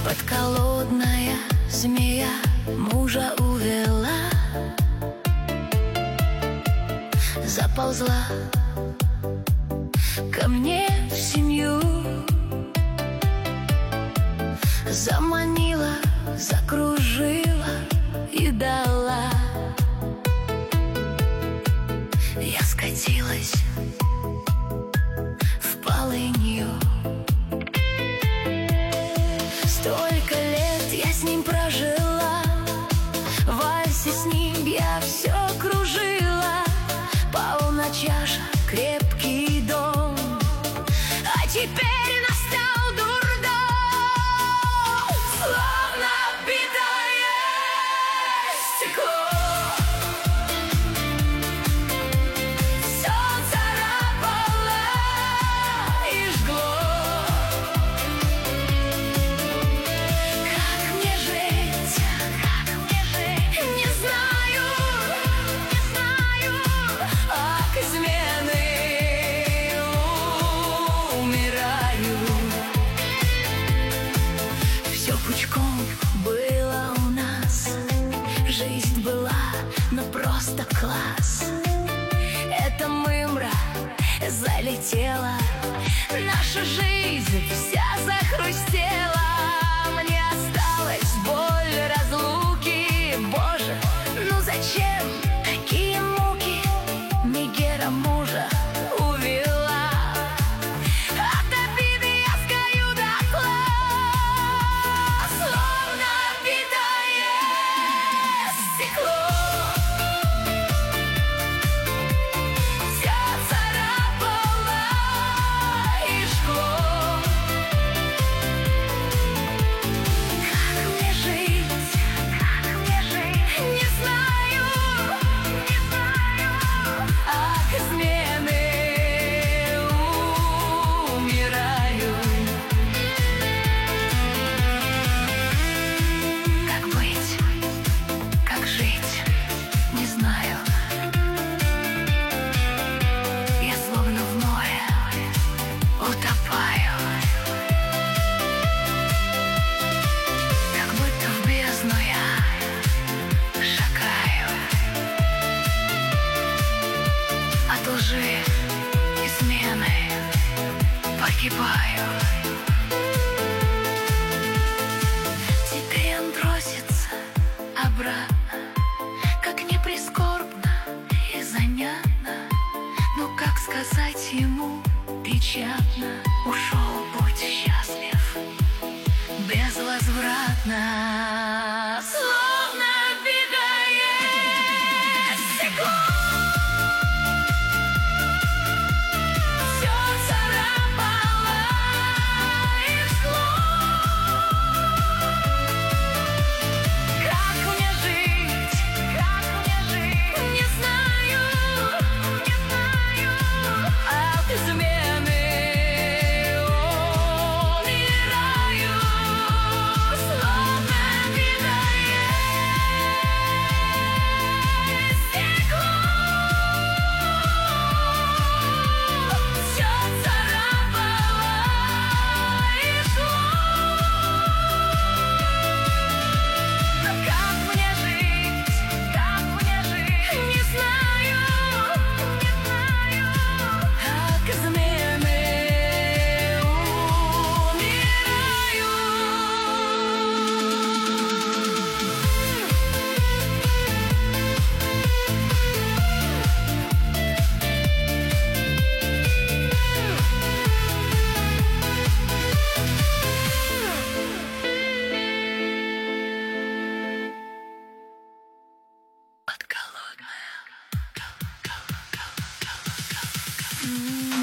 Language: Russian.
Подколодная змея мужа увела, заползла ко мне в семью, заманила, закружила и дала. Я скатилась в полынью. Столько лет я с ним прожила, в вальсе с ним я все кружила. Полна чаша, крепкий дом, а теперь настал дурдом. Словно битое стекло, все царапало и жгло. Как мне жить, не знаю, от измены умираю. Все пучком было у нас, жизнь была, ну просто класс. Эта мымра залетела, наша жизнь вся захрустела. Мне осталась боль разлуки. Боже, ну зачем такие муки? Мегера мужа увела, от обиды я сгорю дотла. Словно битое стекло, все царапало и жгло. Как мне жить, не знаю, от измены умираю. Как быть, как жить, не знаю. Я словно в море утопаю, как будто в бездну я шагаю. От лжи, измены погибаю. Теперь он бросится обратно, как не прискорбно и занятно. Ну как сказать ему печатно: ушел, будь счастлив безвозвратно. Словно битое стекло, все царапало и жгло. Как мне жить, не знаю, от измены умираю. Словно битое стекло, все царапало и жгло. Как мне жить, не знаю, от измены умираю. Подколодная.